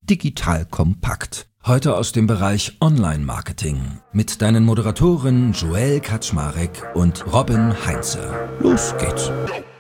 Digital Kompakt. Heute aus dem Bereich Online-Marketing mit deinen Moderatoren Joel Kaczmarek und Robin Heinze. Los geht's!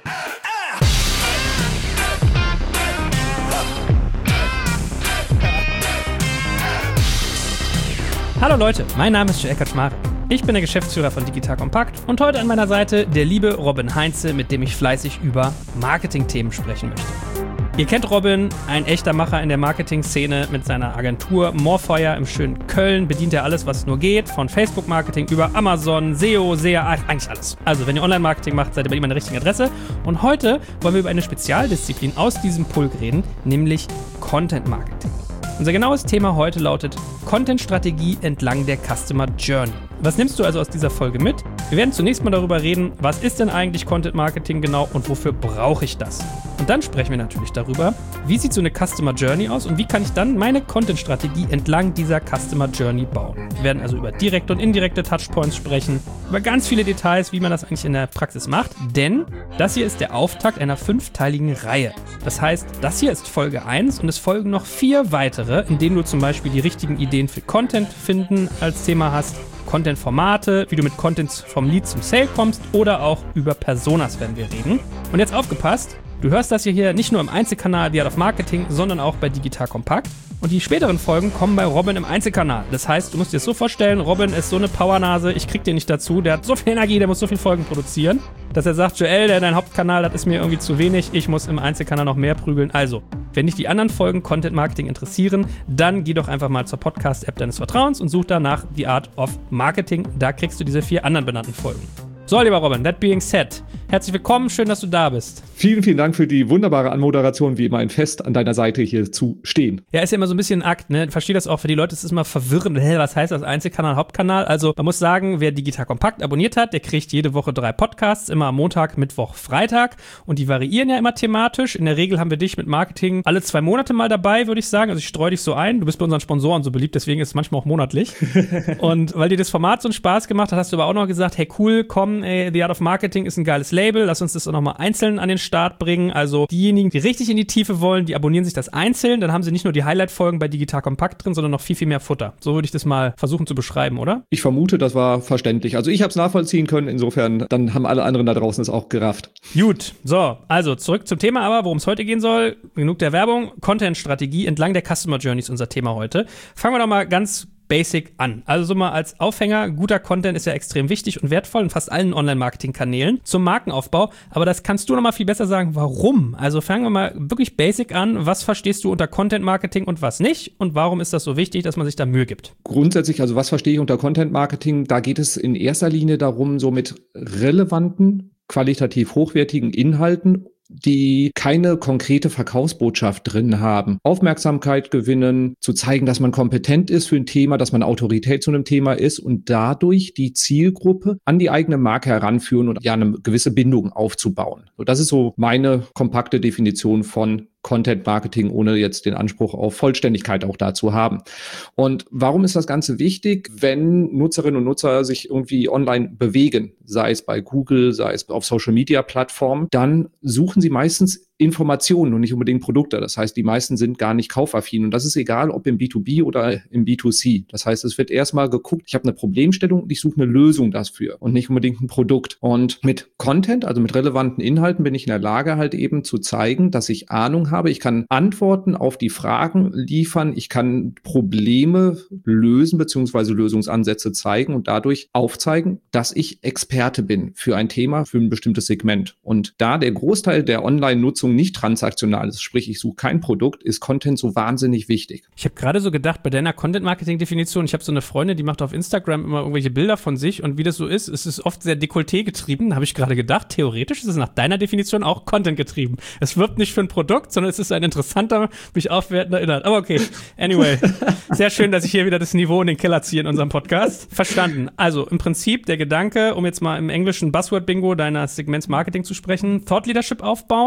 Hallo Leute, mein Name ist Joel Kaczmarek. Ich bin der Geschäftsführer von Digital Kompakt und heute an meiner Seite der liebe Robin Heinze, mit dem ich fleißig über Marketing-Themen sprechen möchte. Ihr kennt Robin, ein echter Macher in der Marketing-Szene mit seiner Agentur Morfeuer im schönen Köln. Bedient er alles, was nur geht, von Facebook-Marketing über Amazon, SEO, SEA, eigentlich alles. Also wenn ihr Online-Marketing macht, seid ihr bei ihm an der richtigen Adresse. Und heute wollen wir über eine Spezialdisziplin aus diesem Pulk reden, nämlich Content-Marketing. Unser genaues Thema heute lautet Content-Strategie entlang der Customer Journey. Was nimmst du also aus dieser Folge mit? Wir werden zunächst mal darüber reden, was ist denn eigentlich Content Marketing genau und wofür brauche ich das? Und dann sprechen wir natürlich darüber, wie sieht so eine Customer Journey aus und wie kann ich dann meine Content-Strategie entlang dieser Customer Journey bauen. Wir werden also über direkte und indirekte Touchpoints sprechen, über ganz viele Details, wie man das eigentlich in der Praxis macht, denn das hier ist der Auftakt einer 5-teiligen Reihe. Das heißt, das hier ist Folge 1 und es folgen noch 4 weitere, in denen du zum Beispiel die richtigen Ideen für Content finden als Thema hast, Content-Formate, wie du mit Content vom Lead zum Sale kommst oder auch über Personas werden wir reden. Und jetzt aufgepasst, du hörst das hier nicht nur im Einzelkanal The Art of Marketing, sondern auch bei Digital Kompakt. Und die späteren Folgen kommen bei Robin im Einzelkanal. Das heißt, du musst dir das so vorstellen, Robin ist so eine Powernase, ich krieg den nicht dazu, der hat so viel Energie, der muss so viele Folgen produzieren, dass er sagt, Joel, dein Hauptkanal, das ist mir irgendwie zu wenig, ich muss im Einzelkanal noch mehr prügeln. Also, wenn dich die anderen Folgen Content Marketing interessieren, dann geh doch einfach mal zur Podcast-App deines Vertrauens und such danach The Art of Marketing. Da kriegst du diese 4 anderen benannten Folgen. So, lieber Robin, that being said, herzlich willkommen, schön, dass du da bist. Vielen, vielen Dank für die wunderbare Anmoderation, wie immer ein Fest an deiner Seite hier zu stehen. Ja, ist ja immer so ein bisschen ein Akt, ne? Ich verstehe das auch, für die Leute ist es immer verwirrend. Was heißt das? Einzelkanal, Hauptkanal? Also, man muss sagen, wer Digital Kompakt abonniert hat, der kriegt jede Woche 3 Podcasts, immer am Montag, Mittwoch, Freitag. Und die variieren ja immer thematisch. In der Regel haben wir dich mit Marketing alle 2 Monate mal dabei, würde ich sagen. Also, ich streue dich so ein. Du bist bei unseren Sponsoren so beliebt, deswegen ist es manchmal auch monatlich. Und weil dir das Format so einen Spaß gemacht hat, hast du aber auch noch gesagt, hey cool, komm, The Art of Marketing ist ein geiles Label, lass uns das auch nochmal einzeln an den Start bringen. Also diejenigen, die richtig in die Tiefe wollen, die abonnieren sich das einzeln, dann haben sie nicht nur die Highlight-Folgen bei Digital Kompakt drin, sondern noch viel, viel mehr Futter. So würde ich das mal versuchen zu beschreiben, oder? Ich vermute, das war verständlich. Also ich habe es nachvollziehen können, insofern, dann haben alle anderen da draußen es auch gerafft. Gut, so, also zurück zum Thema aber, worum es heute gehen soll. Genug der Werbung, Content-Strategie entlang der Customer Journey ist unser Thema heute. Fangen wir doch mal ganz basic an. Also so mal als Aufhänger, guter Content ist ja extrem wichtig und wertvoll in fast allen Online-Marketing-Kanälen zum Markenaufbau, aber das kannst du noch mal viel besser sagen, warum? Also fangen wir mal wirklich basic an, was verstehst du unter Content-Marketing und was nicht und warum ist das so wichtig, dass man sich da Mühe gibt? Grundsätzlich, also was verstehe ich unter Content-Marketing? Da geht es in erster Linie darum, so mit relevanten, qualitativ hochwertigen Inhalten, die keine konkrete Verkaufsbotschaft drin haben, Aufmerksamkeit gewinnen, zu zeigen, dass man kompetent ist für ein Thema, dass man Autorität zu einem Thema ist und dadurch die Zielgruppe an die eigene Marke heranführen und ja eine gewisse Bindung aufzubauen. So, das ist so meine kompakte Definition von Content Marketing, ohne jetzt den Anspruch auf Vollständigkeit auch dazu haben. Und warum ist das Ganze wichtig, wenn Nutzerinnen und Nutzer sich irgendwie online bewegen, sei es bei Google, sei es auf Social Media Plattformen, dann suchen sie meistens Informationen und nicht unbedingt Produkte. Das heißt, die meisten sind gar nicht kaufaffin. Und das ist egal, ob im B2B oder im B2C. Das heißt, es wird erstmal geguckt, ich habe eine Problemstellung und ich suche eine Lösung dafür und nicht unbedingt ein Produkt. Und mit Content, also mit relevanten Inhalten, bin ich in der Lage, halt eben zu zeigen, dass ich Ahnung habe. Ich kann Antworten auf die Fragen liefern. Ich kann Probleme lösen bzw. Lösungsansätze zeigen und dadurch aufzeigen, dass ich Experte bin für ein Thema, für ein bestimmtes Segment. Und da der Großteil der Online-Nutzung nicht transaktional ist, sprich ich suche kein Produkt, ist Content so wahnsinnig wichtig. Ich habe gerade so gedacht, bei deiner Content-Marketing-Definition, ich habe so eine Freundin, die macht auf Instagram immer irgendwelche Bilder von sich und wie das so ist, es ist oft sehr Dekolleté getrieben, habe ich gerade gedacht. Theoretisch ist es nach deiner Definition auch Content getrieben. Es wirbt nicht für ein Produkt, sondern es ist ein interessanter, mich aufwertender Inhalt. Aber okay, anyway, sehr schön, dass ich hier wieder das Niveau in den Keller ziehe in unserem Podcast. Verstanden. Also im Prinzip der Gedanke, um jetzt mal im englischen Buzzword-Bingo deiner Segments Marketing zu sprechen, Thought Leadership aufbauen, also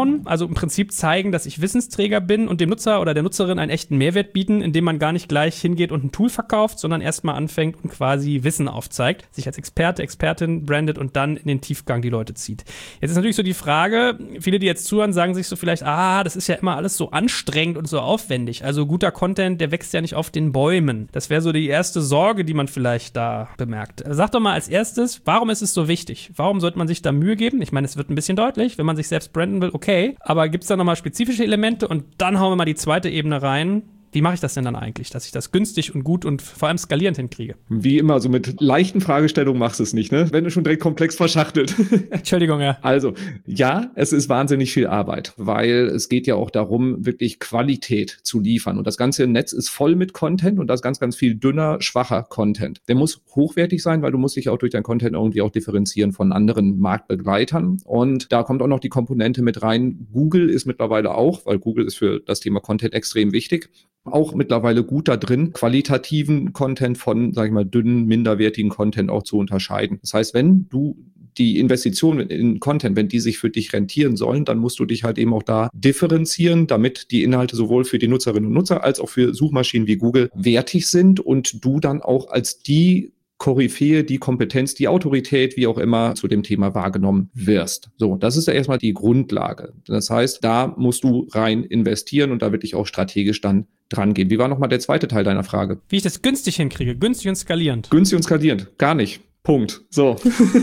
im Prinzip zeigen, dass ich Wissensträger bin und dem Nutzer oder der Nutzerin einen echten Mehrwert bieten, indem man gar nicht gleich hingeht und ein Tool verkauft, sondern erstmal anfängt und quasi Wissen aufzeigt, sich als Experte, Expertin brandet und dann in den Tiefgang die Leute zieht. Jetzt ist natürlich so die Frage, viele, die jetzt zuhören, sagen sich so vielleicht, das ist ja immer alles so anstrengend und so aufwendig. Also guter Content, der wächst ja nicht auf den Bäumen. Das wäre so die erste Sorge, die man vielleicht da bemerkt. Sag doch mal als erstes, warum ist es so wichtig? Warum sollte man sich da Mühe geben? Ich meine, es wird ein bisschen deutlich, wenn man sich selbst branden will, okay. Aber gibt es da nochmal spezifische Elemente? Und dann hauen wir mal die zweite Ebene rein. Wie mache ich das denn dann eigentlich, dass ich das günstig und gut und vor allem skalierend hinkriege? Wie immer, so mit leichten Fragestellungen machst du es nicht, ne? Wenn du schon direkt komplex verschachtelt. Entschuldigung, ja. Also, ja, es ist wahnsinnig viel Arbeit, weil es geht ja auch darum, wirklich Qualität zu liefern. Und das ganze Netz ist voll mit Content und da ist ganz, ganz viel dünner, schwacher Content. Der muss hochwertig sein, weil du musst dich auch durch deinen Content irgendwie auch differenzieren von anderen Marktbegleitern. Und da kommt auch noch die Komponente mit rein. Google ist mittlerweile auch, weil Google ist für das Thema Content extrem wichtig, auch mittlerweile gut da drin, qualitativen Content von, sag ich mal, dünnen, minderwertigen Content auch zu unterscheiden. Das heißt, wenn du die Investitionen in Content, wenn die sich für dich rentieren sollen, dann musst du dich halt eben auch da differenzieren, damit die Inhalte sowohl für die Nutzerinnen und Nutzer als auch für Suchmaschinen wie Google wertig sind und du dann auch als die Koryphäe, die Kompetenz, die Autorität, wie auch immer, zu dem Thema wahrgenommen wirst. So, das ist ja erstmal die Grundlage. Das heißt, da musst du rein investieren und da wirklich auch strategisch dann dran gehen. Wie war nochmal der zweite Teil deiner Frage? Wie ich das günstig hinkriege, günstig und skalierend. Günstig und skalierend, gar nicht. Punkt. So.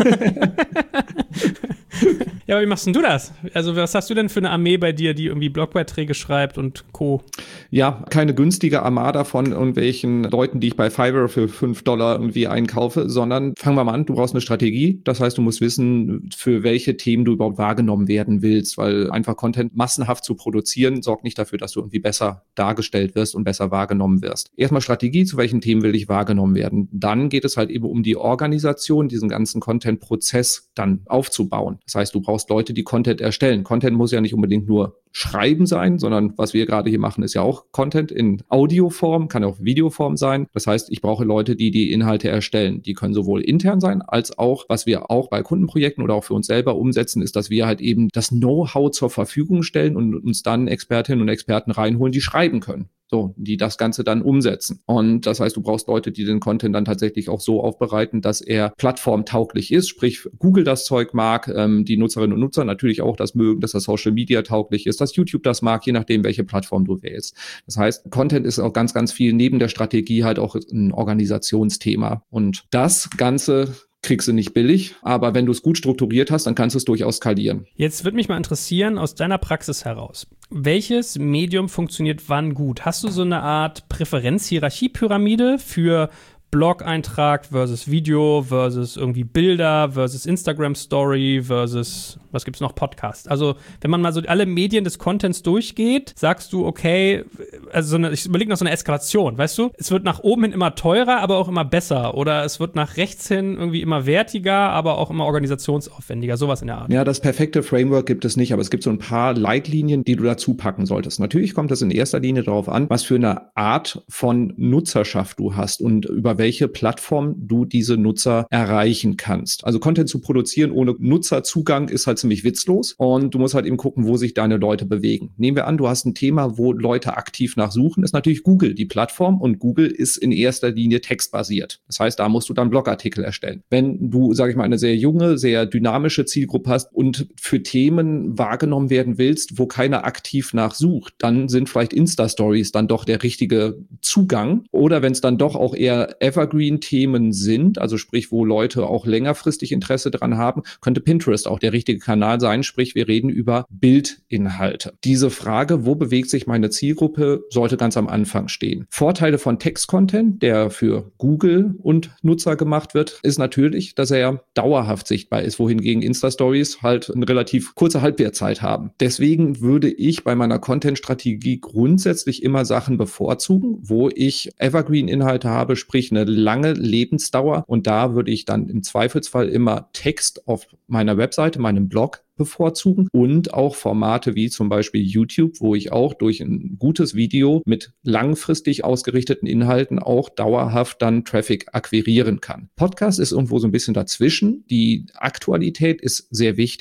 Ja, aber wie machst denn du das? Also was hast du denn für eine Armee bei dir, die irgendwie Blogbeiträge schreibt und Co.? Ja, keine günstige Armada von irgendwelchen Leuten, die ich bei Fiverr für $5 irgendwie einkaufe, sondern fangen wir mal an, du brauchst eine Strategie. Das heißt, du musst wissen, für welche Themen du überhaupt wahrgenommen werden willst, weil einfach Content massenhaft zu produzieren, sorgt nicht dafür, dass du irgendwie besser dargestellt wirst und besser wahrgenommen wirst. Erstmal Strategie, zu welchen Themen will ich wahrgenommen werden. Dann geht es halt eben um die Organisation, diesen ganzen Content-Prozess dann aufzubauen. Das heißt, du brauchst Leute, die Content erstellen. Content muss ja nicht unbedingt nur Schreiben sein, sondern was wir gerade hier machen, ist ja auch Content in Audioform, kann auch Videoform sein. Das heißt, ich brauche Leute, die die Inhalte erstellen. Die können sowohl intern sein, als auch, was wir auch bei Kundenprojekten oder auch für uns selber umsetzen, ist, dass wir halt eben das Know-how zur Verfügung stellen und uns dann Expertinnen und Experten reinholen, die schreiben können. So, die das Ganze dann umsetzen. Und das heißt, du brauchst Leute, die den Content dann tatsächlich auch so aufbereiten, dass er plattformtauglich ist, sprich Google das Zeug mag, die Nutzerinnen und Nutzer natürlich auch das mögen, dass das Social Media tauglich ist, dass YouTube das mag, je nachdem, welche Plattform du wählst. Das heißt, Content ist auch ganz, ganz viel neben der Strategie halt auch ein Organisationsthema. Und das Ganze kriegst du nicht billig, aber wenn du es gut strukturiert hast, dann kannst du es durchaus skalieren. Jetzt würde mich mal interessieren, aus deiner Praxis heraus, welches Medium funktioniert wann gut? Hast du so eine Art Präferenz-Hierarchie-Pyramide für Blog-Eintrag versus Video versus irgendwie Bilder versus Instagram-Story versus, was gibt's noch, Podcast? Also, wenn man mal so alle Medien des Contents durchgeht, sagst du, okay, also ich überlege noch so eine Eskalation, weißt du? Es wird nach oben hin immer teurer, aber auch immer besser. Oder es wird nach rechts hin irgendwie immer wertiger, aber auch immer organisationsaufwendiger. Sowas in der Art. Ja, das perfekte Framework gibt es nicht, aber es gibt so ein paar Leitlinien, die du dazu packen solltest. Natürlich kommt es in erster Linie darauf an, was für eine Art von Nutzerschaft du hast und über welche Plattform du diese Nutzer erreichen kannst. Also Content zu produzieren ohne Nutzerzugang ist halt ziemlich witzlos und du musst halt eben gucken, wo sich deine Leute bewegen. Nehmen wir an, du hast ein Thema, wo Leute aktiv nachsuchen, ist natürlich Google die Plattform und Google ist in erster Linie textbasiert. Das heißt, da musst du dann Blogartikel erstellen. Wenn du, sage ich mal, eine sehr junge, sehr dynamische Zielgruppe hast und für Themen wahrgenommen werden willst, wo keiner aktiv nachsucht, dann sind vielleicht Insta-Stories dann doch der richtige Zugang. Oder wenn es dann doch auch eher Evergreen-Themen sind, also sprich, wo Leute auch längerfristig Interesse dran haben, könnte Pinterest auch der richtige Kanal sein, sprich, wir reden über Bildinhalte. Diese Frage, wo bewegt sich meine Zielgruppe, sollte ganz am Anfang stehen. Vorteile von Text-Content, der für Google und Nutzer gemacht wird, ist natürlich, dass er dauerhaft sichtbar ist, wohingegen Insta-Stories halt eine relativ kurze Halbwertzeit haben. Deswegen würde ich bei meiner Content-Strategie grundsätzlich immer Sachen bevorzugen, wo ich Evergreen-Inhalte habe, sprich eine lange Lebensdauer. Und da würde ich dann im Zweifelsfall immer Text auf meiner Webseite, meinem Blog bevorzugen und auch Formate wie zum Beispiel YouTube, wo ich auch durch ein gutes Video mit langfristig ausgerichteten Inhalten auch dauerhaft dann Traffic akquirieren kann. Podcast ist irgendwo so ein bisschen dazwischen. Die Aktualität ist sehr wichtig.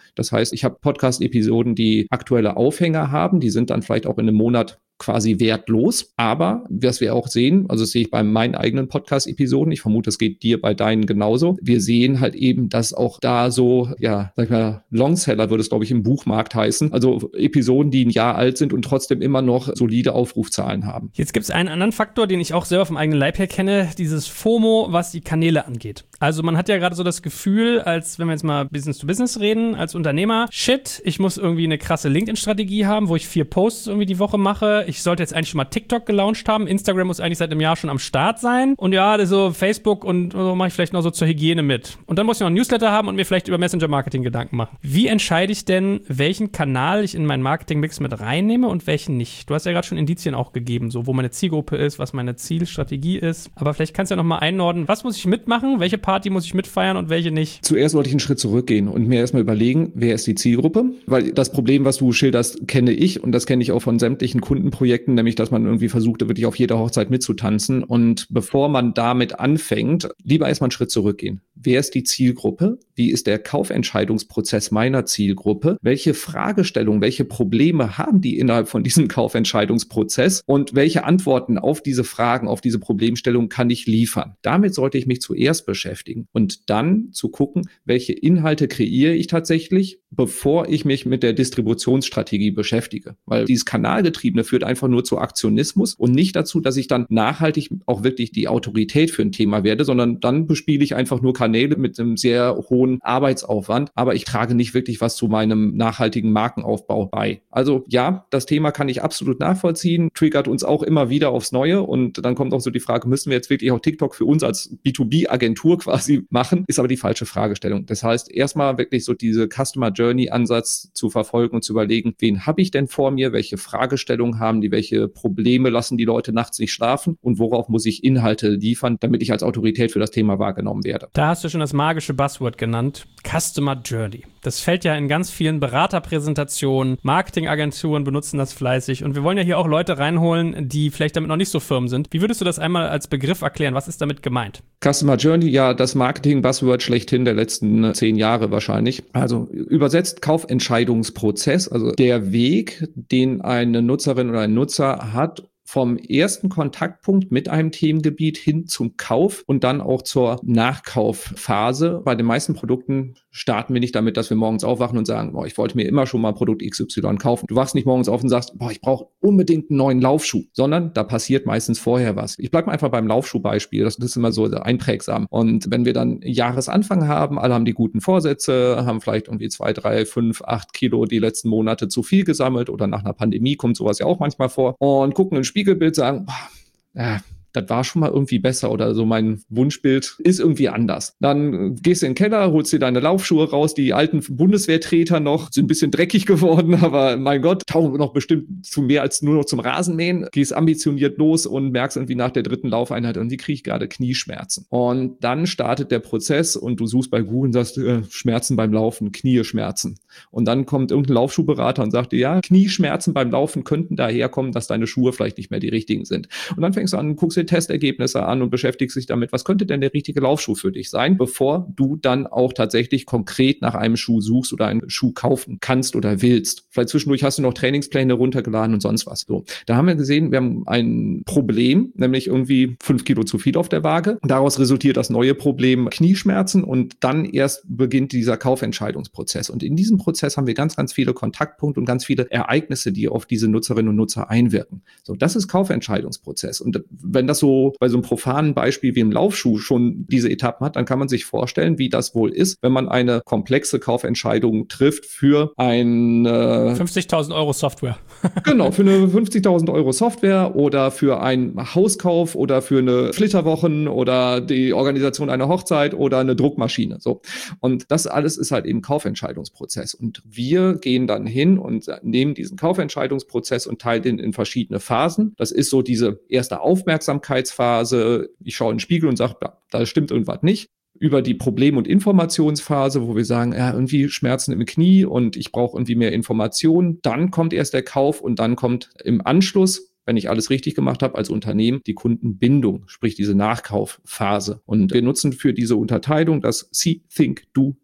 Das heißt, ich habe Podcast-Episoden, die aktuelle Aufhänger haben, die sind dann vielleicht auch in einem Monat quasi wertlos. Aber was wir auch sehen, also das sehe ich bei meinen eigenen Podcast-Episoden, ich vermute, es geht dir bei deinen genauso. Wir sehen halt eben, dass auch da so, ja, sag ich mal, Longseller würde es, glaube ich, im Buchmarkt heißen. Also Episoden, die ein Jahr alt sind und trotzdem immer noch solide Aufrufzahlen haben. Jetzt gibt es einen anderen Faktor, den ich auch selber vom eigenen Leib her kenne, dieses FOMO, was die Kanäle angeht. Also man hat ja gerade so das Gefühl, als wenn wir jetzt mal Business to Business reden, als Unternehmer, shit, ich muss irgendwie eine krasse LinkedIn-Strategie haben, wo ich 4 Posts irgendwie die Woche mache. Ich sollte jetzt eigentlich schon mal TikTok gelauncht haben. Instagram muss eigentlich seit einem Jahr schon am Start sein. Und ja, so Facebook und so mache ich vielleicht noch so zur Hygiene mit. Und dann muss ich noch ein Newsletter haben und mir vielleicht über Messenger-Marketing Gedanken machen. Wie entscheide ich denn, welchen Kanal ich in meinen Marketing-Mix mit reinnehme und welchen nicht? Du hast ja gerade schon Indizien auch gegeben, so wo meine Zielgruppe ist, was meine Zielstrategie ist. Aber vielleicht kannst du ja noch mal einordnen, was muss ich mitmachen, welche Party muss ich mitfeiern und welche nicht? Zuerst sollte ich einen Schritt zurückgehen und mir erstmal überlegen, wer ist die Zielgruppe? Weil das Problem, was du schilderst, kenne ich und das kenne ich auch von sämtlichen Kundenprojekten, nämlich, dass man irgendwie versucht, wirklich auf jeder Hochzeit mitzutanzen. Und bevor man damit anfängt, lieber erstmal einen Schritt zurückgehen. Wer ist die Zielgruppe? Wie ist der Kaufentscheidungsprozess meiner Zielgruppe? Welche Fragestellungen, welche Probleme haben die innerhalb von diesem Kaufentscheidungsprozess? Und welche Antworten auf diese Fragen, auf diese Problemstellungen kann ich liefern? Damit sollte ich mich zuerst beschäftigen und dann zu gucken, welche Inhalte kreiere ich tatsächlich, bevor ich mich mit der Distributionsstrategie beschäftige. Weil dieses Kanalgetriebene führt einfach nur zu Aktionismus und nicht dazu, dass ich dann nachhaltig auch wirklich die Autorität für ein Thema werde, sondern dann bespiele ich einfach nur Kanäle mit einem sehr hohen Arbeitsaufwand, aber ich trage nicht wirklich was zu meinem nachhaltigen Markenaufbau bei. Also ja, das Thema kann ich absolut nachvollziehen, triggert uns auch immer wieder aufs Neue und dann kommt auch so die Frage, müssen wir jetzt wirklich auch TikTok für uns als B2B-Agentur quasi machen? Ist aber die falsche Fragestellung. Das heißt, erstmal wirklich so diese Customer Journey-Ansatz zu verfolgen und zu überlegen, wen habe ich denn vor mir, welche Fragestellungen haben die, welche Probleme lassen die Leute nachts nicht schlafen und worauf muss ich Inhalte liefern, damit ich als Autorität für das Thema wahrgenommen werde. Da hast du schon das magische Buzzword genannt, Customer Journey. Das fällt ja in ganz vielen Beraterpräsentationen, Marketingagenturen benutzen das fleißig und wir wollen ja hier auch Leute reinholen, die vielleicht damit noch nicht so firm sind. Wie würdest du das einmal als Begriff erklären? Was ist damit gemeint? Customer Journey, ja, das Marketing-Buzzword schlechthin der letzten 10 Jahre wahrscheinlich. Also übersetzt Kaufentscheidungsprozess, also der Weg, den eine Nutzerin oder ein Nutzer hat, vom ersten Kontaktpunkt mit einem Themengebiet hin zum Kauf und dann auch zur Nachkaufphase. Bei den meisten Produkten starten wir nicht damit, dass wir morgens aufwachen und sagen, boah, ich wollte mir immer schon mal Produkt XY kaufen. Du wachst nicht morgens auf und sagst, boah, ich brauche unbedingt einen neuen Laufschuh, sondern da passiert meistens vorher was. Ich bleibe mal einfach beim Laufschuhbeispiel, das ist immer so einprägsam. Und wenn wir dann Jahresanfang haben, alle haben die guten Vorsätze, haben vielleicht irgendwie 2, 3, 5, 8 Kilo die letzten Monate zu viel gesammelt oder nach einer Pandemie kommt sowas ja auch manchmal vor und gucken ins Spiegelbild, sagen, boah, das war schon mal irgendwie besser oder so mein Wunschbild ist irgendwie anders. Dann gehst du in den Keller, holst dir deine Laufschuhe raus, die alten Bundeswehrtreter noch, sind ein bisschen dreckig geworden, aber mein Gott, tauchen noch bestimmt zu mehr als nur noch zum Rasenmähen, gehst ambitioniert los und merkst irgendwie nach der 3. Laufeinheit, und die kriege ich gerade Knieschmerzen. Und dann startet der Prozess und du suchst bei Google und sagst, Schmerzen beim Laufen, Knieschmerzen. Und dann kommt irgendein Laufschuhberater und sagt dir, ja, Knieschmerzen beim Laufen könnten daherkommen, dass deine Schuhe vielleicht nicht mehr die richtigen sind. Und dann fängst du an, guckst dir Testergebnisse an und beschäftigst dich damit, was könnte denn der richtige Laufschuh für dich sein, bevor du dann auch tatsächlich konkret nach einem Schuh suchst oder einen Schuh kaufen kannst oder willst. Vielleicht zwischendurch hast du noch Trainingspläne runtergeladen und sonst was. So, da haben wir gesehen, wir haben ein Problem, nämlich irgendwie 5 Kilo zu viel auf der Waage. Daraus resultiert das neue Problem Knieschmerzen und dann erst beginnt dieser Kaufentscheidungsprozess. Und in diesem Prozess haben wir ganz, ganz viele Kontaktpunkte und ganz viele Ereignisse, die auf diese Nutzerinnen und Nutzer einwirken. So, das ist Kaufentscheidungsprozess. Und wenn das so bei so einem profanen Beispiel wie im Laufschuh schon diese Etappen hat, dann kann man sich vorstellen, wie das wohl ist, wenn man eine komplexe Kaufentscheidung trifft für ein 50.000 Euro Software. Genau, für eine 50.000 Euro Software oder für einen Hauskauf oder für eine Flitterwochen oder die Organisation einer Hochzeit oder eine Druckmaschine. So. Und das alles ist halt eben Kaufentscheidungsprozess. Und wir gehen dann hin und nehmen diesen Kaufentscheidungsprozess und teilen den in verschiedene Phasen. Das ist so diese erste Aufmerksamkeitsphase. Ich schaue in den Spiegel und sage, da stimmt irgendwas nicht. Über die Problem- und Informationsphase, wo wir sagen, ja, irgendwie Schmerzen im Knie und ich brauche irgendwie mehr Informationen. Dann kommt erst der Kauf und dann kommt im Anschluss, wenn ich alles richtig gemacht habe als Unternehmen, die Kundenbindung, sprich diese Nachkaufphase. Und wir nutzen für diese Unterteilung das See, Think, Do,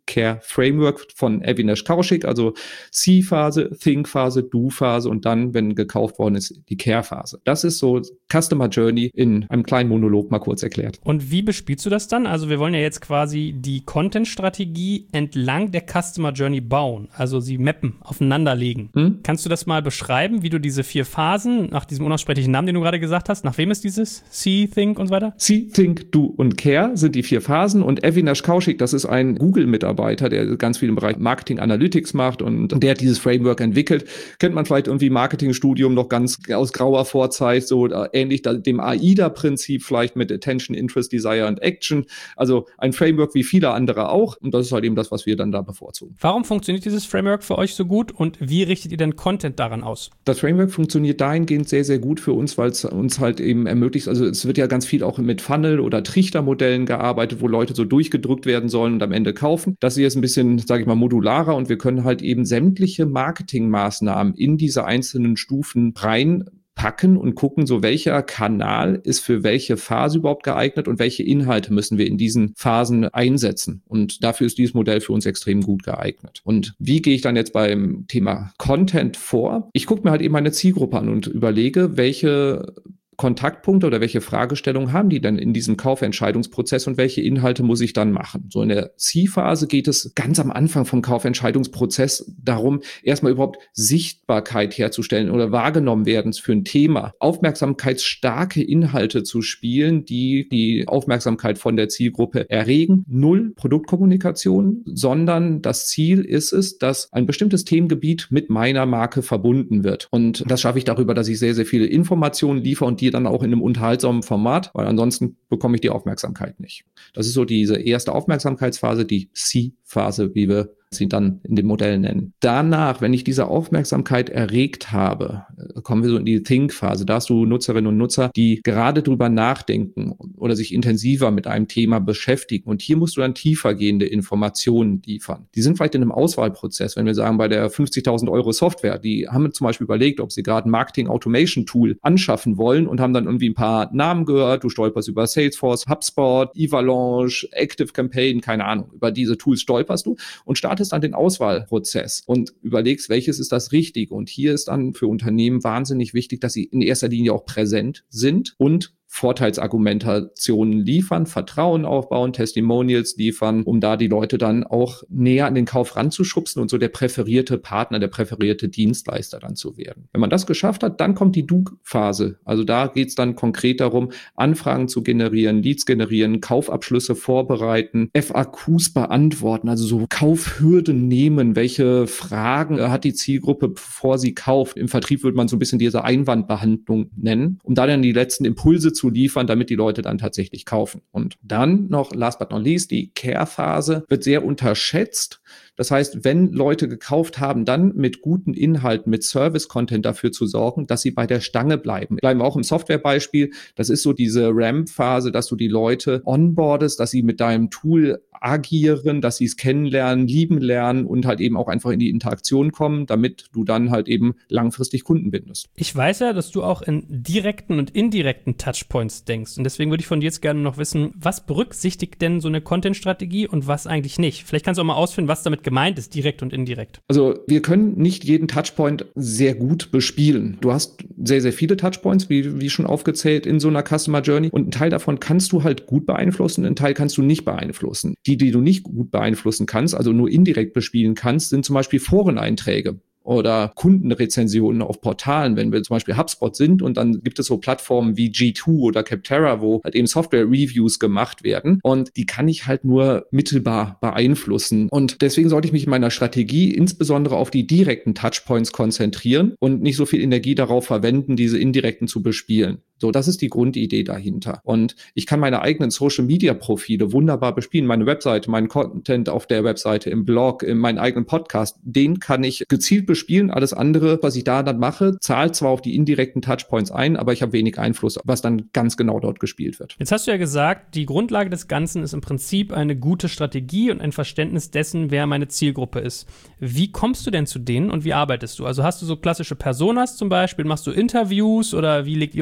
Care Framework von Avinash Kaushik, also See-Phase, Think-Phase, Do-Phase und dann, wenn gekauft worden ist, die Care-Phase. Das ist so Customer Journey in einem kleinen Monolog mal kurz erklärt. Und wie bespielst du das dann? Also wir wollen ja jetzt quasi die Content-Strategie entlang der Customer Journey bauen, also sie mappen, aufeinanderlegen. Kannst du das mal beschreiben, wie du diese 4 Phasen, nach diesem unaussprechlichen Namen, den du gerade gesagt hast, nach wem ist dieses? See, Think und so weiter? See, Think, Do und Care sind die 4 Phasen und Avinash Kaushik, das ist ein Google-Mitarbeiter, der ganz viel im Bereich Marketing Analytics macht und der hat dieses Framework entwickelt. Kennt man vielleicht irgendwie Marketingstudium noch ganz aus grauer Vorzeit, so ähnlich dem AIDA-Prinzip vielleicht mit Attention, Interest, Desire und Action. Also ein Framework wie viele andere auch und das ist halt eben das, was wir dann da bevorzugen. Warum funktioniert dieses Framework für euch so gut und wie richtet ihr denn Content daran aus? Das Framework funktioniert dahingehend sehr, sehr gut für uns, weil es uns halt eben ermöglicht, also es wird ja ganz viel auch mit Funnel- oder Trichtermodellen gearbeitet, wo Leute so durchgedrückt werden sollen und am Ende kaufen. Das hier ist ein bisschen, sage ich mal, modularer und wir können halt eben sämtliche Marketingmaßnahmen in diese einzelnen Stufen reinpacken und gucken, so welcher Kanal ist für welche Phase überhaupt geeignet und welche Inhalte müssen wir in diesen Phasen einsetzen. Und dafür ist dieses Modell für uns extrem gut geeignet. Und wie gehe ich dann jetzt beim Thema Content vor? Ich gucke mir halt eben meine Zielgruppe an und überlege, welche Kontaktpunkte oder welche Fragestellungen haben die denn in diesem Kaufentscheidungsprozess und welche Inhalte muss ich dann machen? So in der C-Phase geht es ganz am Anfang vom Kaufentscheidungsprozess darum, erstmal überhaupt Sichtbarkeit herzustellen oder wahrgenommen werden für ein Thema, aufmerksamkeitsstarke Inhalte zu spielen, die die Aufmerksamkeit von der Zielgruppe erregen. 0 Produktkommunikation, sondern das Ziel ist es, dass ein bestimmtes Themengebiet mit meiner Marke verbunden wird. Und das schaffe ich darüber, dass ich sehr, sehr viele Informationen liefere und die dann auch in einem unterhaltsamen Format, weil ansonsten bekomme ich die Aufmerksamkeit nicht. Das ist so diese erste Aufmerksamkeitsphase, die C-Phase, wie wir sie dann in dem Modell nennen. Danach, wenn ich diese Aufmerksamkeit erregt habe, kommen wir so in die Think-Phase. Da hast du Nutzerinnen und Nutzer, die gerade drüber nachdenken oder sich intensiver mit einem Thema beschäftigen. Und hier musst du dann tiefergehende Informationen liefern. Die sind vielleicht in einem Auswahlprozess, wenn wir sagen, bei der 50.000 € Software, die haben zum Beispiel überlegt, ob sie gerade ein Marketing-Automation-Tool anschaffen wollen und haben dann irgendwie ein paar Namen gehört. Du stolperst über Salesforce, HubSpot, Avalanche, ActiveCampaign, keine Ahnung. Über diese Tools stolperst du und startest dann den Auswahlprozess und überlegst, welches ist das Richtige. Und hier ist dann für Unternehmen wahnsinnig wichtig, dass sie in erster Linie auch präsent sind und Vorteilsargumentationen liefern, Vertrauen aufbauen, Testimonials liefern, um da die Leute dann auch näher an den Kauf ranzuschubsen und so der präferierte Partner, der präferierte Dienstleister dann zu werden. Wenn man das geschafft hat, dann kommt die Do-Phase. Also da geht es dann konkret darum, Anfragen zu generieren, Leads generieren, Kaufabschlüsse vorbereiten, FAQs beantworten, also so Kaufhürden nehmen, welche Fragen hat die Zielgruppe, bevor sie kauft. Im Vertrieb würde man so ein bisschen diese Einwandbehandlung nennen, um da dann die letzten Impulse zu liefern, damit die Leute dann tatsächlich kaufen. Und dann noch, last but not least, die Care-Phase wird sehr unterschätzt. Das heißt, wenn Leute gekauft haben, dann mit guten Inhalten, mit Service-Content dafür zu sorgen, dass sie bei der Stange bleiben. Bleiben wir auch im Softwarebeispiel. Das ist so diese Ramp-Phase, dass du die Leute onboardest, dass sie mit deinem Tool agieren, dass sie es kennenlernen, lieben lernen und halt eben auch einfach in die Interaktion kommen, damit du dann halt eben langfristig Kunden bindest. Ich weiß ja, dass du auch in direkten und indirekten Touchpoints denkst und deswegen würde ich von dir jetzt gerne noch wissen, was berücksichtigt denn so eine Content-Strategie und was eigentlich nicht? Vielleicht kannst du auch mal ausführen, was damit gemeint ist, direkt und indirekt. Also wir können nicht jeden Touchpoint sehr gut bespielen. Du hast sehr, sehr viele Touchpoints, wie schon aufgezählt in so einer Customer Journey und einen Teil davon kannst du halt gut beeinflussen, einen Teil kannst du nicht beeinflussen. Die du nicht gut beeinflussen kannst, also nur indirekt bespielen kannst, sind zum Beispiel Foreneinträge oder Kundenrezensionen auf Portalen, wenn wir zum Beispiel HubSpot sind und dann gibt es so Plattformen wie G2 oder Capterra, wo halt eben Software-Reviews gemacht werden und die kann ich halt nur mittelbar beeinflussen und deswegen sollte ich mich in meiner Strategie insbesondere auf die direkten Touchpoints konzentrieren und nicht so viel Energie darauf verwenden, diese indirekten zu bespielen. So, das ist die Grundidee dahinter. Und ich kann meine eigenen Social-Media-Profile wunderbar bespielen. Meine Webseite, meinen Content auf der Webseite, im Blog, in meinen eigenen Podcast, den kann ich gezielt bespielen. Alles andere, was ich da dann mache, zahlt zwar auf die indirekten Touchpoints ein, aber ich habe wenig Einfluss, was dann ganz genau dort gespielt wird. Jetzt hast du ja gesagt, die Grundlage des Ganzen ist im Prinzip eine gute Strategie und ein Verständnis dessen, wer meine Zielgruppe ist. Wie kommst du denn zu denen und wie arbeitest du? Also hast du so klassische Personas zum Beispiel, machst du Interviews oder wie legt ihr euch das zurecht?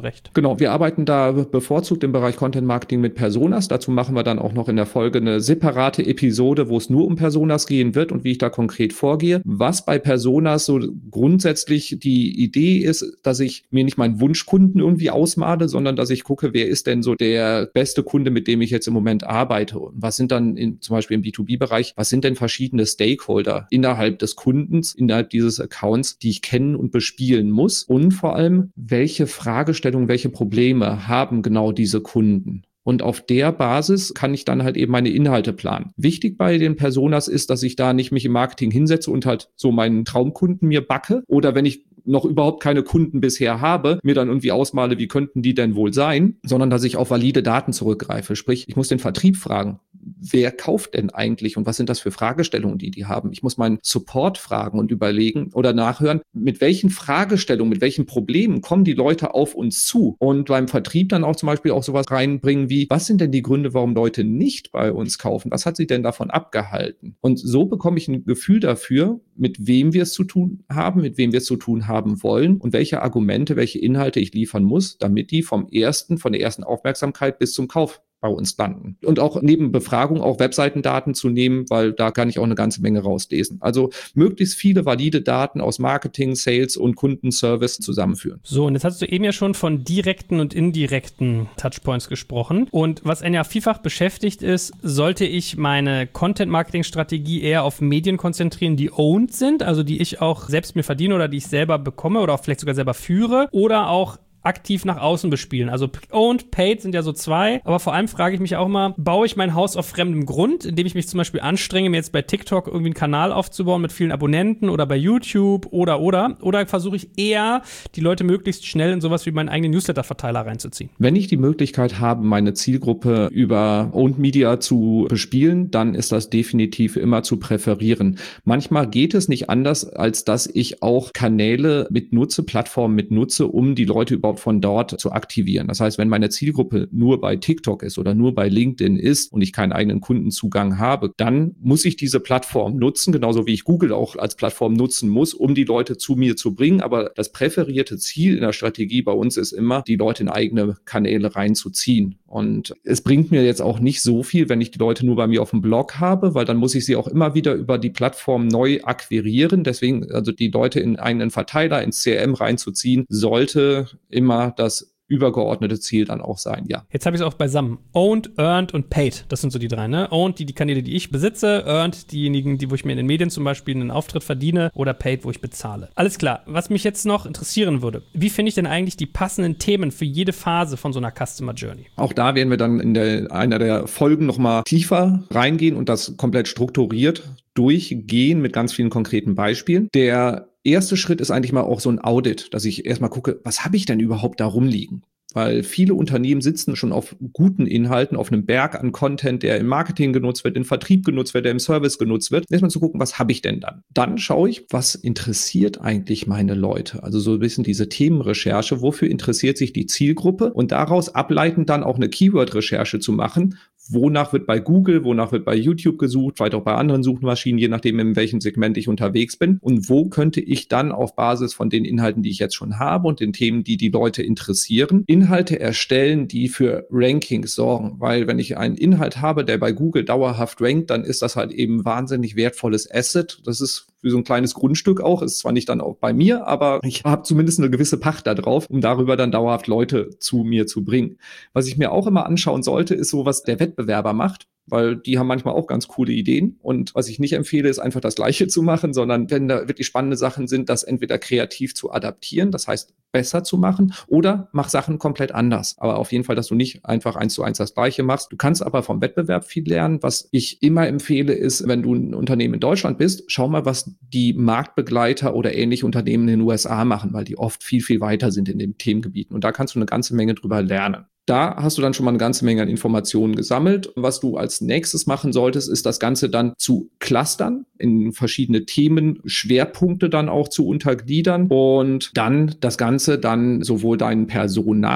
zurecht? Genau, wir arbeiten da bevorzugt im Bereich Content Marketing mit Personas. Dazu machen wir dann auch noch in der Folge eine separate Episode, wo es nur um Personas gehen wird und wie ich da konkret vorgehe. Was bei Personas so grundsätzlich die Idee ist, dass ich mir nicht meinen Wunschkunden irgendwie ausmale, sondern dass ich gucke, wer ist denn so der beste Kunde, mit dem ich jetzt im Moment arbeite? Und was sind dann zum Beispiel im B2B-Bereich, was sind denn verschiedene Stakeholder innerhalb des Kundens, innerhalb dieses Accounts, die ich kennen und bespielen muss? Und vor allem, welche Fragestellungen, welche Probleme haben genau diese Kunden? Und auf der Basis kann ich dann halt eben meine Inhalte planen. Wichtig bei den Personas ist, dass ich da nicht mich im Marketing hinsetze und halt so meinen Traumkunden mir backe. Oder wenn ich noch überhaupt keine Kunden bisher habe, mir dann irgendwie ausmale, wie könnten die denn wohl sein, sondern dass ich auf valide Daten zurückgreife. Sprich, ich muss den Vertrieb fragen, wer kauft denn eigentlich und was sind das für Fragestellungen, die haben? Ich muss meinen Support fragen und überlegen oder nachhören, mit welchen Fragestellungen, mit welchen Problemen kommen die Leute auf uns zu? Und beim Vertrieb dann auch zum Beispiel auch sowas reinbringen wie, was sind denn die Gründe, warum Leute nicht bei uns kaufen? Was hat sie denn davon abgehalten? Und so bekomme ich ein Gefühl dafür, mit wem wir es zu tun haben, mit wem wir es zu tun haben wollen und welche Argumente, welche Inhalte ich liefern muss, damit die von der ersten Aufmerksamkeit bis zum Kauf bei uns landen. Und auch neben Befragung auch Webseitendaten zu nehmen, weil da kann ich auch eine ganze Menge rauslesen. Also möglichst viele valide Daten aus Marketing, Sales und Kundenservice zusammenführen. So, und jetzt hast du eben ja schon von direkten und indirekten Touchpoints gesprochen. Und was einen ja vielfach beschäftigt ist, sollte ich meine Content-Marketing-Strategie eher auf Medien konzentrieren, die owned sind, also die ich auch selbst mir verdiene oder die ich selber bekomme oder auch vielleicht sogar selber führe, oder auch aktiv nach außen bespielen. Also owned, paid sind ja so zwei, aber vor allem frage ich mich auch mal, baue ich mein Haus auf fremdem Grund, indem ich mich zum Beispiel anstrenge, mir jetzt bei TikTok irgendwie einen Kanal aufzubauen mit vielen Abonnenten oder bei YouTube oder versuche ich eher, die Leute möglichst schnell in sowas wie meinen eigenen Newsletter-Verteiler reinzuziehen? Wenn ich die Möglichkeit habe, meine Zielgruppe über Owned Media zu bespielen, dann ist das definitiv immer zu präferieren. Manchmal geht es nicht anders, als dass ich auch Kanäle mitnutze, Plattformen mitnutze, um die Leute überhaupt von dort zu aktivieren. Das heißt, wenn meine Zielgruppe nur bei TikTok ist oder nur bei LinkedIn ist und ich keinen eigenen Kundenzugang habe, dann muss ich diese Plattform nutzen, genauso wie ich Google auch als Plattform nutzen muss, um die Leute zu mir zu bringen. Aber das präferierte Ziel in der Strategie bei uns ist immer, die Leute in eigene Kanäle reinzuziehen. Und es bringt mir jetzt auch nicht so viel, wenn ich die Leute nur bei mir auf dem Blog habe, weil dann muss ich sie auch immer wieder über die Plattform neu akquirieren. Deswegen, also die Leute in einen Verteiler, ins CRM reinzuziehen, sollte immer das übergeordnete Ziel dann auch sein, ja. Jetzt habe ich es auch beisammen. Owned, Earned und Paid. Das sind so die drei, ne? Owned, die Kanäle, die ich besitze. Earned, diejenigen, wo ich mir in den Medien zum Beispiel einen Auftritt verdiene. Oder Paid, wo ich bezahle. Alles klar. Was mich jetzt noch interessieren würde, wie finde ich denn eigentlich die passenden Themen für jede Phase von so einer Customer Journey? Auch da werden wir dann in einer der Folgen nochmal tiefer reingehen und das komplett strukturiert durchgehen mit ganz vielen konkreten Beispielen. Der erste Schritt ist eigentlich mal auch so ein Audit, dass ich erstmal gucke, was habe ich denn überhaupt da rumliegen? Weil viele Unternehmen sitzen schon auf guten Inhalten, auf einem Berg an Content, der im Marketing genutzt wird, im Vertrieb genutzt wird, der im Service genutzt wird. Erstmal zu gucken, was habe ich denn dann? Dann schaue ich, was interessiert eigentlich meine Leute? Also so ein bisschen diese Themenrecherche, wofür interessiert sich die Zielgruppe? Und daraus ableitend dann auch eine Keyword-Recherche zu machen. Wonach wird bei Google, wonach wird bei YouTube gesucht, vielleicht auch bei anderen Suchmaschinen, je nachdem, in welchem Segment ich unterwegs bin. Und wo könnte ich dann auf Basis von den Inhalten, die ich jetzt schon habe und den Themen, die die Leute interessieren, Inhalte erstellen, die für Rankings sorgen. Weil wenn ich einen Inhalt habe, der bei Google dauerhaft rankt, dann ist das halt eben wahnsinnig wertvolles Asset. Das ist wie so ein kleines Grundstück auch, ist zwar nicht dann auch bei mir, aber ich habe zumindest eine gewisse Pacht da drauf, um darüber dann dauerhaft Leute zu mir zu bringen. Was ich mir auch immer anschauen sollte, ist so, was der Wettbewerber macht, weil die haben manchmal auch ganz coole Ideen. Und was ich nicht empfehle, ist einfach das Gleiche zu machen, sondern wenn da wirklich spannende Sachen sind, das entweder kreativ zu adaptieren, das heißt besser zu machen, oder mach Sachen komplett anders. Aber auf jeden Fall, dass du nicht einfach 1:1 das Gleiche machst. Du kannst aber vom Wettbewerb viel lernen. Was ich immer empfehle, ist, wenn du ein Unternehmen in Deutschland bist, schau mal, was die Marktbegleiter oder ähnliche Unternehmen in den USA machen, weil die oft viel, viel weiter sind in den Themengebieten. Und da kannst du eine ganze Menge drüber lernen. Da hast du dann schon mal eine ganze Menge an Informationen gesammelt. Was du als nächstes machen solltest, ist das Ganze dann zu clustern, in verschiedene Themen, Schwerpunkte dann auch zu untergliedern und dann das Ganze dann sowohl deinen Personas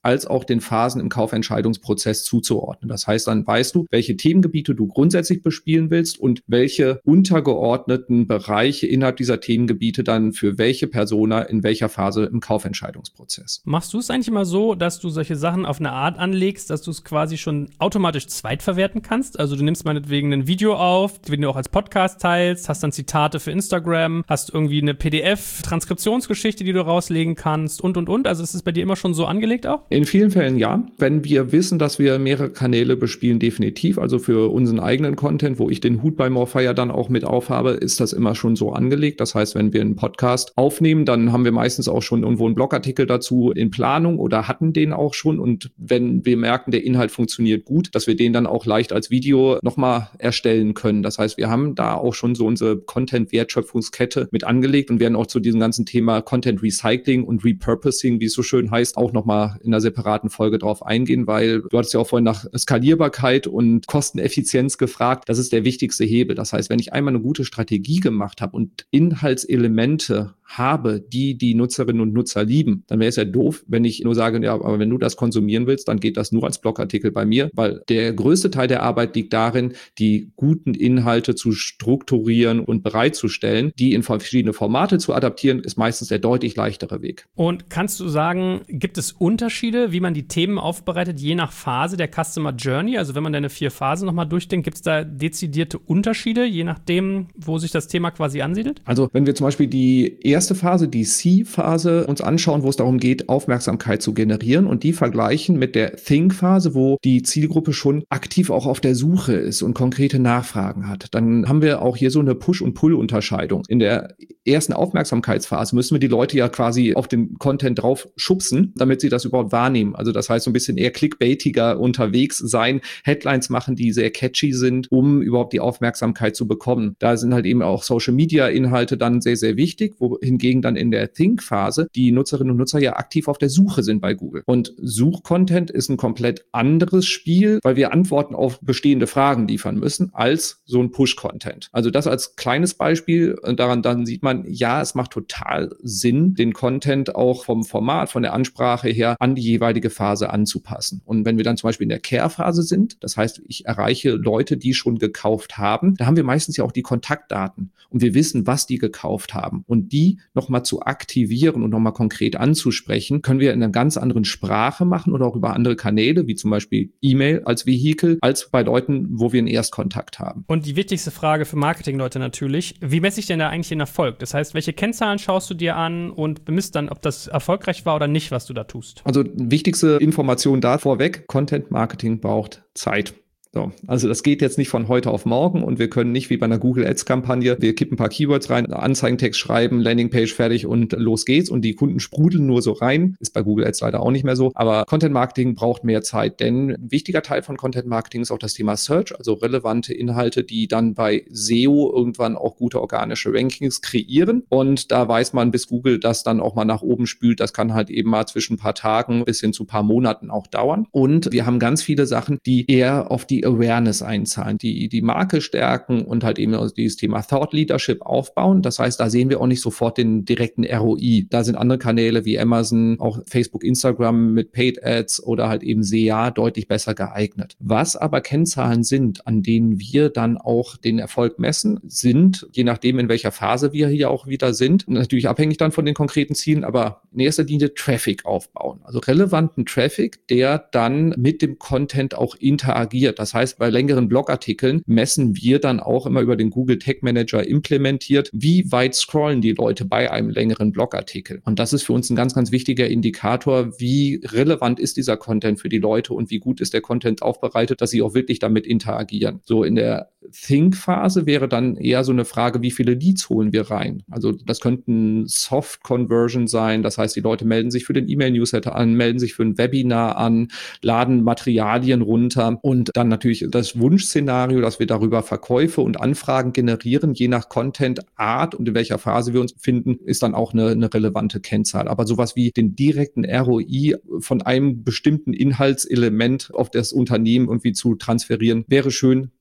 als auch den Phasen im Kaufentscheidungsprozess zuzuordnen. Das heißt, dann weißt du, welche Themengebiete du grundsätzlich bespielen willst und welche untergeordneten Bereiche innerhalb dieser Themengebiete dann für welche Persona in welcher Phase im Kaufentscheidungsprozess. Machst du es eigentlich immer so, dass du solche Sachen auf eine Art anlegst, dass du es quasi schon automatisch zweitverwerten kannst? Also du nimmst meinetwegen ein Video auf, den du auch als Podcast teilst, hast dann Zitate für Instagram, hast irgendwie eine PDF-Transkriptionsgeschichte, die du rauslegen kannst und. Also ist es bei dir immer schon so angelegt auch? In vielen Fällen ja. Wenn wir wissen, dass wir mehrere Kanäle bespielen, definitiv. Also für unseren eigenen Content, wo ich den Hut bei Morfire dann auch mit aufhabe, ist das immer schon so angelegt. Das heißt, wenn wir einen Podcast aufnehmen, dann haben wir meistens auch schon irgendwo einen Blogartikel dazu in Planung oder hatten den auch schon. Und wenn wir merken, der Inhalt funktioniert gut, dass wir den dann auch leicht als Video nochmal erstellen können. Das heißt, wir haben da auch schon so unsere Content-Wertschöpfungskette mit angelegt und werden auch zu diesem ganzen Thema Content-Recycling und Repurposing, wie es so schön heißt, auch nochmal in einer separaten Folge drauf eingehen, weil du hattest ja auch vorhin nach Skalierbarkeit und Kosteneffizienz gefragt. Das ist der wichtigste Hebel. Das heißt, wenn ich einmal eine gute Strategie gemacht habe und Inhaltselemente habe, die Nutzerinnen und Nutzer lieben, dann wäre es ja doof, wenn ich nur sage, ja, aber wenn du das konsumieren willst, dann geht das nur als Blogartikel bei mir, weil der größte Teil der Arbeit liegt darin, die guten Inhalte zu strukturieren und bereitzustellen. Die in verschiedene Formate zu adaptieren, ist meistens der deutlich leichtere Weg. Und kannst du sagen, gibt es Unterschiede, wie man die Themen aufbereitet, je nach Phase der Customer Journey? Also wenn man deine 4 Phasen nochmal durchdenkt, gibt es da dezidierte Unterschiede, je nachdem, wo sich das Thema quasi ansiedelt? Also wenn wir zum Beispiel die erste Phase, die C-Phase, uns anschauen, wo es darum geht, Aufmerksamkeit zu generieren und die vergleichen mit der Think-Phase, wo die Zielgruppe schon aktiv auch auf der Suche ist und konkrete Nachfragen hat, dann haben wir auch hier so eine Push- und Pull-Unterscheidung. In der ersten Aufmerksamkeitsphase müssen wir die Leute ja quasi auf den Content drauf schubsen, damit sie das überhaupt wahrnehmen. Also das heißt, so ein bisschen eher clickbaitiger unterwegs sein, Headlines machen, die sehr catchy sind, um überhaupt die Aufmerksamkeit zu bekommen. Da sind halt eben auch Social-Media-Inhalte dann sehr, sehr wichtig, wohingegen dann in der Think-Phase die Nutzerinnen und Nutzer ja aktiv auf der Suche sind bei Google. Und Suchcontent ist ein komplett anderes Spiel, weil wir Antworten auf bestehende Fragen liefern müssen, als so ein Push-Content. Also das als kleines Beispiel, daran dann sieht man, ja, es macht total Sinn, den Content auch vom Format, von der Ansprache her an die jeweilige Phase anzupassen. Und wenn wir dann zum Beispiel in der Care-Phase sind, das heißt, ich erreiche Leute, die schon gekauft haben, da haben wir meistens ja auch die Kontaktdaten und wir wissen, was die gekauft haben. Und die nochmal zu aktivieren und nochmal konkret anzusprechen, können wir in einer ganz anderen Sprache machen oder auch über andere Kanäle, wie zum Beispiel E-Mail als Vehikel, als bei Leuten, wo wir einen Erstkontakt haben. Und die wichtigste Frage für Marketingleute natürlich, wie messe ich denn da eigentlich den Erfolg? Das heißt, welche Kennzahlen schaust du dir an und bemisst dann, ob das erfolgreich war oder nicht, was du da tust? Also wichtigste Information da vorweg, Content Marketing braucht Zeit. So, also das geht jetzt nicht von heute auf morgen und wir können nicht wie bei einer Google Ads Kampagne, wir kippen ein paar Keywords rein, Anzeigentext schreiben, Landingpage fertig und los geht's und die Kunden sprudeln nur so rein. Ist bei Google Ads leider auch nicht mehr so, aber Content Marketing braucht mehr Zeit, denn ein wichtiger Teil von Content Marketing ist auch das Thema Search, also relevante Inhalte, die dann bei SEO irgendwann auch gute organische Rankings kreieren und da weiß man, bis Google das dann auch mal nach oben spült, das kann halt eben mal zwischen ein paar Tagen bis hin zu ein paar Monaten auch dauern und wir haben ganz viele Sachen, die eher auf die Awareness einzahlen, die Marke stärken und halt eben also dieses Thema Thought Leadership aufbauen. Das heißt, da sehen wir auch nicht sofort den direkten ROI. Da sind andere Kanäle wie Amazon, auch Facebook, Instagram mit Paid Ads oder halt eben SEA deutlich besser geeignet. Was aber Kennzahlen sind, an denen wir dann auch den Erfolg messen, sind, je nachdem in welcher Phase wir hier auch wieder sind, natürlich abhängig dann von den konkreten Zielen, aber in erster Linie Traffic aufbauen. Also relevanten Traffic, der dann mit dem Content auch interagiert. Das heißt, bei längeren Blogartikeln messen wir dann auch immer über den Google Tag Manager implementiert, wie weit scrollen die Leute bei einem längeren Blogartikel. Und das ist für uns ein ganz, ganz wichtiger Indikator, wie relevant ist dieser Content für die Leute und wie gut ist der Content aufbereitet, dass sie auch wirklich damit interagieren. So in der Think-Phase wäre dann eher so eine Frage, wie viele Leads holen wir rein? Also das könnten Soft-Conversion sein, das heißt, die Leute melden sich für den E-Mail-Newsletter an, melden sich für ein Webinar an, laden Materialien runter und dann natürlich das Wunschszenario, dass wir darüber Verkäufe und Anfragen generieren, je nach Content-Art und in welcher Phase wir uns befinden, ist dann auch eine relevante Kennzahl. Aber sowas wie den direkten ROI von einem bestimmten Inhaltselement auf das Unternehmen irgendwie zu transferieren, wäre schön,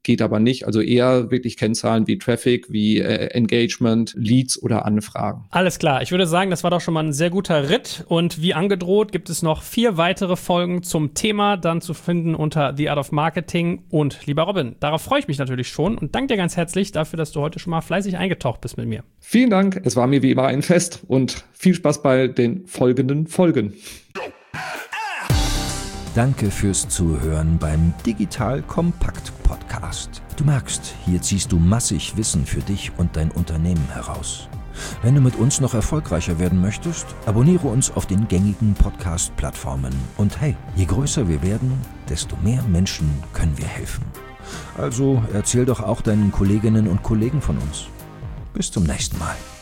geht aber nicht. Also eher wirklich Kennzahlen wie Traffic, wie Engagement, Leads oder Anfragen. Alles klar. Ich würde sagen, das war doch schon mal ein sehr guter Ritt. Und wie angedroht gibt es noch 4 weitere Folgen zum Thema, dann zu finden unter The Art of Marketing. Und lieber Robin, darauf freue ich mich natürlich schon und danke dir ganz herzlich dafür, dass du heute schon mal fleißig eingetaucht bist mit mir. Vielen Dank. Es war mir wie immer ein Fest und viel Spaß bei den folgenden Folgen. Danke fürs Zuhören beim Digital Kompakt Podcast. Du merkst, hier ziehst du massig Wissen für dich und dein Unternehmen heraus. Wenn du mit uns noch erfolgreicher werden möchtest, abonniere uns auf den gängigen Podcast-Plattformen. Und hey, je größer wir werden, desto mehr Menschen können wir helfen. Also erzähl doch auch deinen Kolleginnen und Kollegen von uns. Bis zum nächsten Mal.